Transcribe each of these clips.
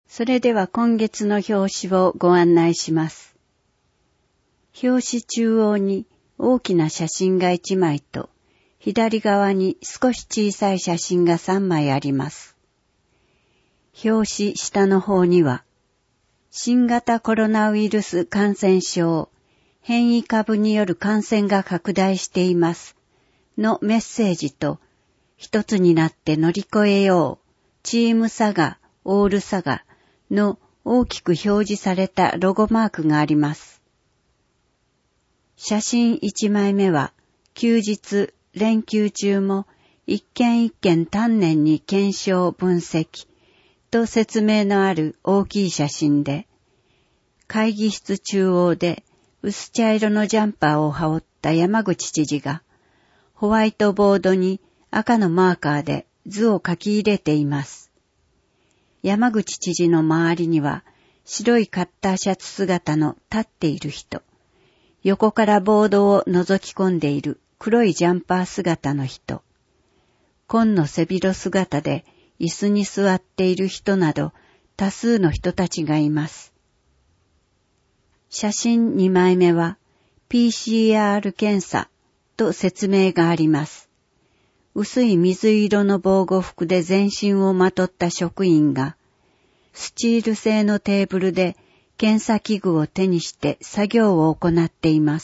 それでは今月の表紙をご案内します。表紙中央に大きな写真が1枚と、左側に少し小さい写真が3枚あります。表紙下の方には、新型コロナウイルス感染症、変異株による感染が拡大していますのメッセージと、一つになって乗り越えよう、チームサガ、オールサガの大きく表示されたロゴマークがあります。写真1枚目は、休日、連休中も一件一件丹念に検証分析と説明のある大きい写真で、会議室中央で薄茶色のジャンパーを羽織った山口知事が、ホワイトボードに赤のマーカーで図を書き入れています。山口知事の周りには白いカッターシャツ姿の立っている人、横からボードを覗き込んでいる黒いジャンパー姿の人、紺の背広姿で椅子に座っている人など多数の人たちがいます。写真2枚目は PCR 検査と説明があります。薄い水色の防護服で全身をまとった職員が、スチール製のテーブルで検査器具を手にして作業を行っています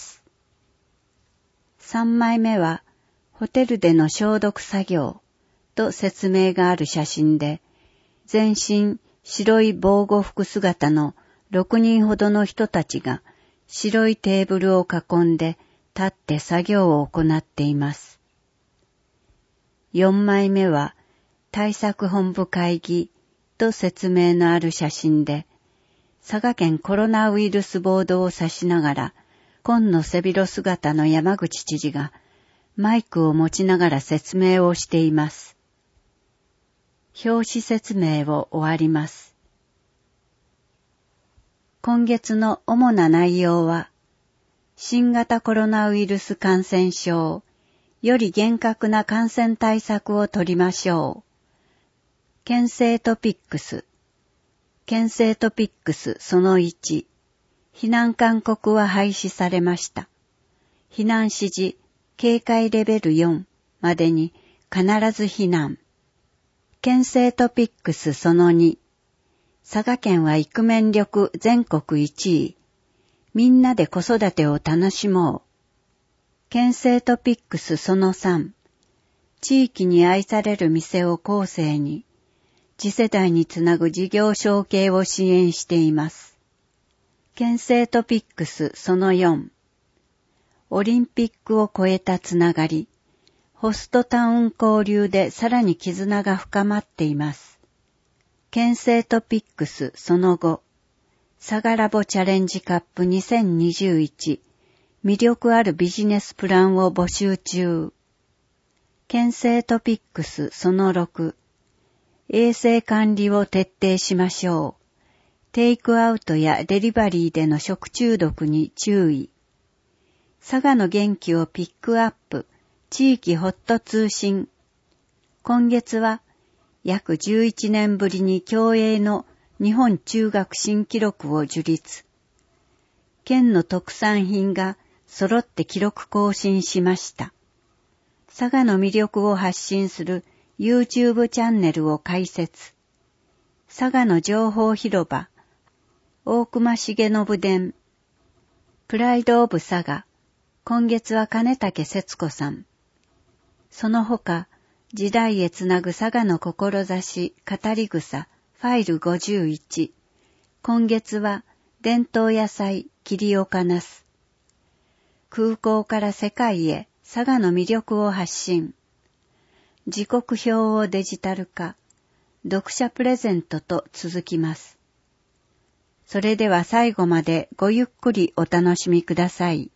。3枚目は、ホテルでの消毒作業と説明がある写真で、全身白い防護服姿の6人ほどの人たちが白いテーブルを囲んで立って作業を行っています。4枚目は対策本部会議と説明のある写真で、佐賀県コロナウイルスボードを指しながら、紺の背広姿の山口知事がマイクを持ちながら説明をしています。表紙説明を終わります。今月の主な内容は、新型コロナウイルス感染症、より厳格な感染対策を取りましょう。県政トピックス。県政トピックスその1。避難勧告は廃止されました。避難指示、警戒レベル4までに必ず避難。県政トピックスその2。佐賀県はイクメン力全国1位。みんなで子育てを楽しもう。県政トピックスその3。地域に愛される店を後世に、次世代につなぐ事業承継を支援しています。県政トピックスその4。オリンピックを超えたつながり、ホストタウン交流でさらに絆が深まっています。県政トピックスその5。佐賀ラボチャレンジカップ2021。魅力あるビジネスプランを募集中。県政トピックスその6。衛生管理を徹底しましょう。テイクアウトやデリバリーでの食中毒に注意。佐賀の元気をピックアップ。地域ホット通信。今月は約11年ぶりに競泳の日本中学新記録を樹立。県の特産品が揃って記録更新しました。佐賀の魅力を発信する YouTube チャンネルを開設。佐賀の情報広場。大隈重信伝。プライドオブ佐賀。今月は金武節子さん。その他、時代へつなぐ佐賀の志、語り草、ファイル51。今月は、伝統野菜、桐岡ナス。空港から世界へ佐賀の魅力を発信。時刻表をデジタル化。読者プレゼントと続きます。それでは最後までごゆっくりお楽しみください。